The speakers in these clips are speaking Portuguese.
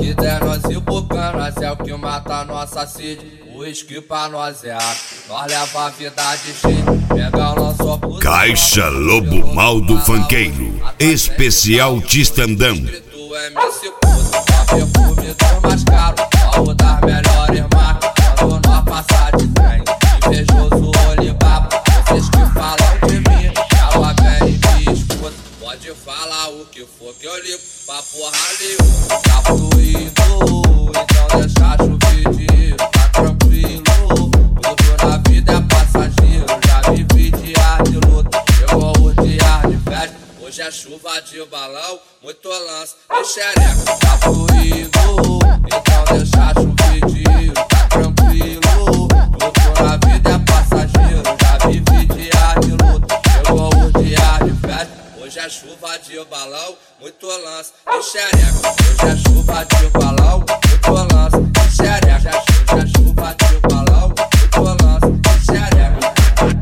que der nós e bucanas é o que mata nossa sede. O uísque pra nós é água, nós leva a vida de jeito. Pega o nosso puta. Caixa Lobo Mal do Funkeiro, especial Tistandão. Tu é MC Puta, perfume do mais caro, algo das melhores marcas. Quando nós passar de trem, invejoso Olibaba. Vocês que falam de mim, ela vem e me escuta. Pode falar o que for que eu ligo, pra porra nenhuma. Tá fluindo, então deixa chover dinheiro, tá tranquilo. Tudo na vida é passageiro, já vivi dias de luta, chegou o dia de festa. Hoje é chuva de balão, muito lance e xereca. Tá fluindo, então deixa chover dinheiro, tá tranquilo. Tudo na vida é passageiro, já vivi dias de luta, chegou o dia de festa. Hoje é chuva de balão, muito lance e xereca. Hoje é chuva de balão, muito lance e xereca. Hoje é chuva de balão, muito lance e xereca.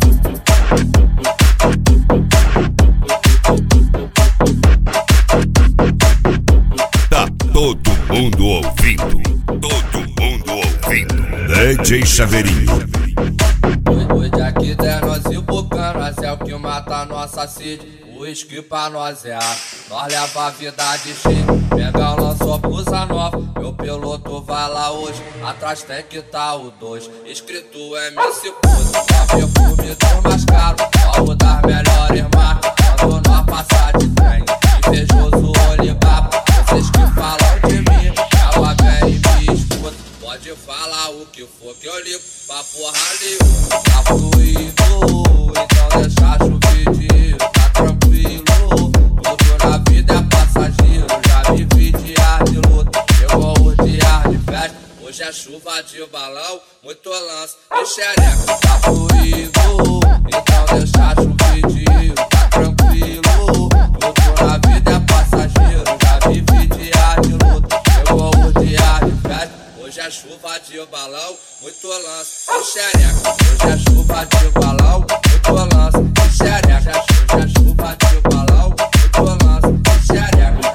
Tá todo mundo ouvindo, todo mundo ouvindo. DJ Chaveirinho. Hoje aqui der nós e bucanas é o que mata nossa sede. O uísque pra nós é água, nós leva a vida de jeito. Pega o lançou blusa nova, meu piloto vai lá hoje. Atrás tem que tá o 2, escrito MC Puta. Perfume do mais caro, algo das melhores marcas. Quando nós passar de trem, invejoso Olibaba. Vocês que falam de mim, ela vem e me escuta. Pode falar o que for que eu ligo, pra porra nenhuma. Tá fluindo, então deixa chover dinheiro, tá tranquilo. Tudo na vida é passageiro, já vivi dias de luta, chegou o dia de festa. Hoje é chuva de balão, muito lance e xereca. Tá fluindo, então deixa chover dinheiro, tá tranquilo. Tudo na vida é passageiro, já vivi dias de luta, chegou o dia de festa. Hoje é chuva de balão, muito lance e xereca. Hoje é chuva de balão, muito lance e xereca. Hoje é chuva de balão, muito lance e xereca.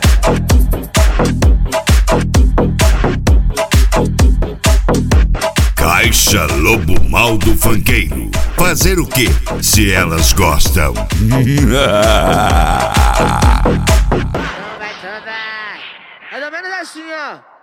Caixa Lobo Mal do Funkeiro. Fazer o que se elas gostam? Vai, mais ou menos assim, ó.